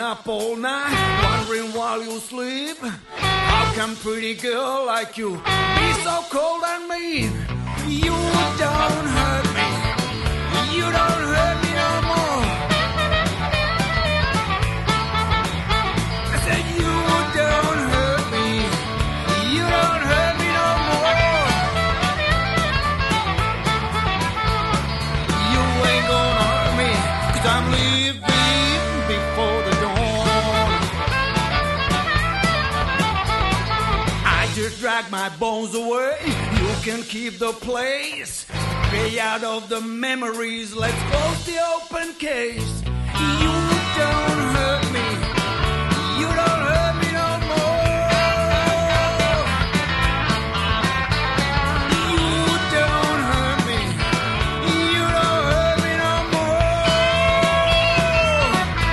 up all night, wondering while you sleep. How can pretty girl like you be so cold and mean? You don't hurt me. You don't hurt me no more. I said you don't hurt me. You don't hurt me no more. You ain't gonna hurt me, 'cause I'm leaving before the dawn. I just drag my bones away. You can keep the place. Stay out of the memories. Let's close the open case. You don't hurt me. You don't hurt me no more. You don't hurt me. You don't hurt me no more.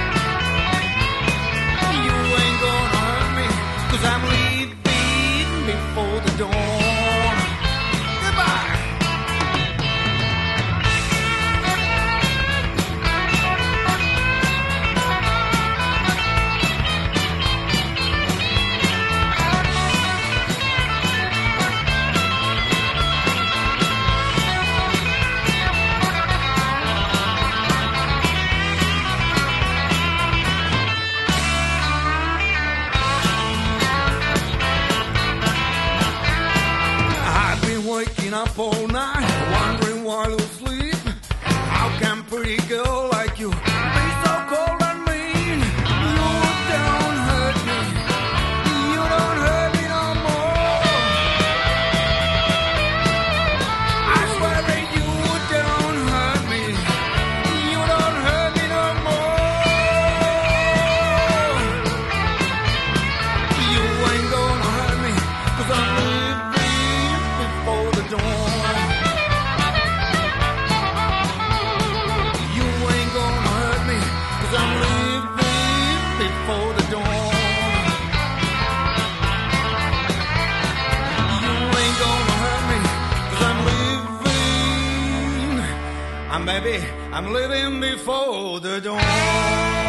You ain't gonna hurt me, 'cause I'm leaving before the dawn. Goodbye. I've been waking up all night, wondering while you sleep. How can pretty girl like you be so cold and mean? You don't hurt me. You don't hurt me no more. I swear that you don't hurt me. You don't hurt me no more. You ain't gonna hurt me, 'cause I'm leaving before the dawn. You ain't gonna hurt me, 'cause I'm leaving before the dawn. You ain't gonna hurt me, 'cause I'm leaving. Baby, I'm living before the dawn.